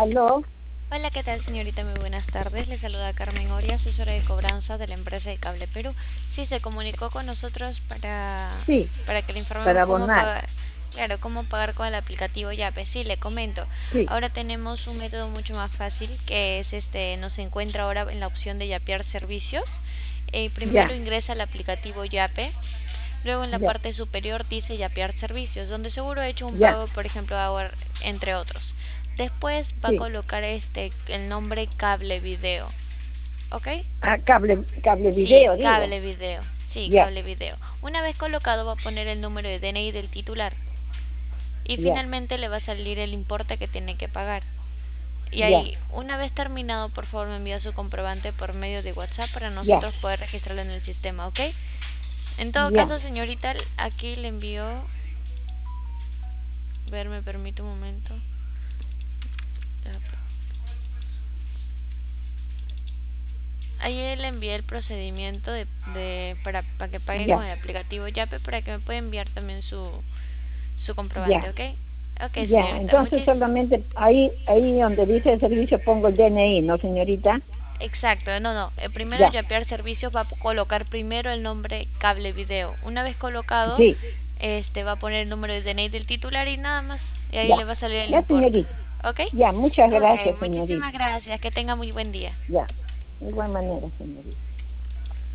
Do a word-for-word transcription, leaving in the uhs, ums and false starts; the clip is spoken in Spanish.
Aló, Hola, ¿qué tal, señorita? Muy buenas tardes. Le saluda Carmen Oria, asesora de cobranza de la empresa de Cable Perú. Sí, se comunicó con nosotros para, sí, para que le para informemos cómo abonar. pagar, claro, cómo pagar con el aplicativo Yape. Sí, le comento. Sí, Ahora tenemos un método mucho más fácil que es este, nos encuentra ahora en la opción de yapear servicios. Eh, primero ya, ingresa al aplicativo Yape. Luego en la ya, parte superior dice yapear servicios, donde seguro ha hecho un ya, pago, por ejemplo, ahora, entre otros. Después va a sí. colocar este el nombre cable video, ¿ok? Ah, cable, cable Sí, video, digo. cable video. Sí, Ya, cable video. Una vez colocado va a poner el número de D N I del titular y ya, finalmente le va a salir el importe que tiene que pagar. Y ya, ahí, una vez terminado, por favor me envía su comprobante por medio de WhatsApp para ya, nosotros poder registrarlo en el sistema, ¿ok? En todo ya. caso, señorita, aquí le envío. Ver, me permite un momento. Ayer le envié el procedimiento de, de para, para que pague Ya, con el aplicativo Yape para que me pueda enviar también su, su comprobante, ya, ¿ok? Ok, ya. señorita, Entonces muchis... solamente ahí, ahí donde dice el servicio pongo el D N I, ¿no, señorita? Exacto, no, no. El primero Ya, Yapear servicios va a colocar primero el nombre cable video. Una vez colocado, sí, este va a poner el número de D N I del titular y nada más. Y ahí ya, le va a salir el ya, importe. señorita. ¿Ok? Ya, muchas Ok, gracias, muchísimas señorita. gracias. Que tenga muy buen día. Ya, de igual manera, señorita.